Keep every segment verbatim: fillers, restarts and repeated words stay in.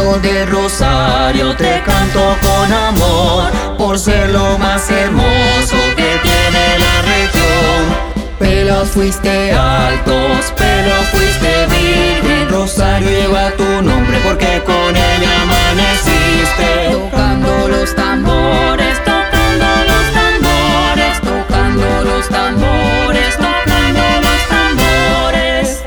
Alto del Rosario te canto con amor, por ser lo más hermoso que tiene la región. Pelos fuiste altos, pelos fuiste virgen, Rosario lleva tu nombre porque con ella amaneciste. Tocando los tambores, tocando los tambores, tocando los tambores, tocando los tambores.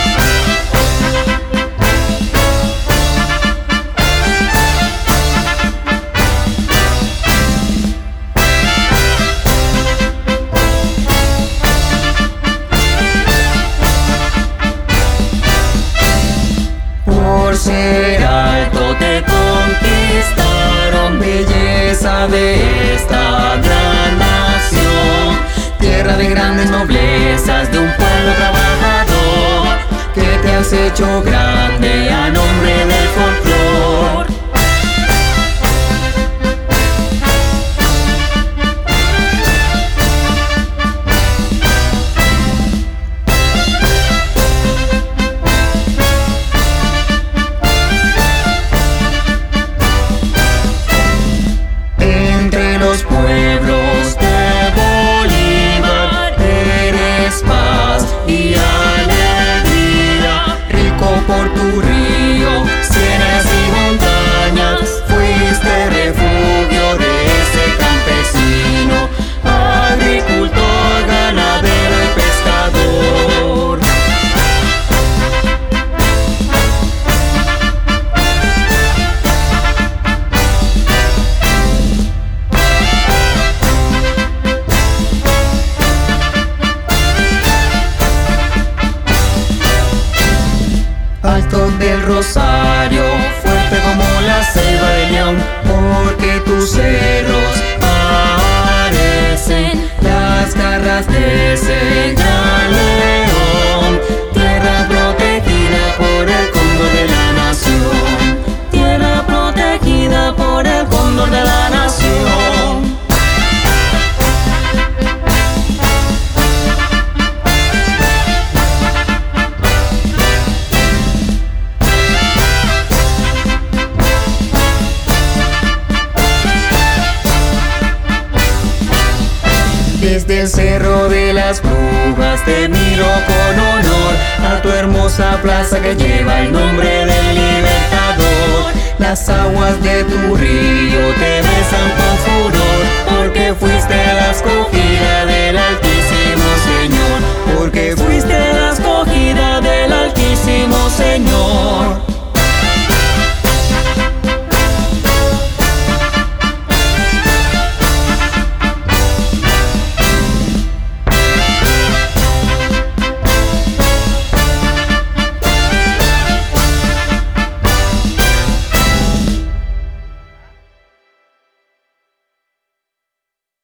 Por ser alto te conquistaron, belleza de esta gran nación, tierra de grandes noblezas, de un pueblo trabajador, que te has hecho grande a nombre del folclor. Los pueblos de Bolívar eres paz y alegría, rico por tu río, sierras y montañas, fuiste refugio de ese campesino, agricultor, ganadero y pescador. Alto del Rosario, fuerte como la selva de león, porque tus cerros parecen las garras de ese gran león. Tierra protegida por el cóndor de la nación, tierra protegida por el cóndor de la nación. Desde el Cerro de las Brujas te miro con honor a tu hermosa plaza que lleva el nombre del Libertador. Las aguas de tu río te besan con furor porque fuiste a las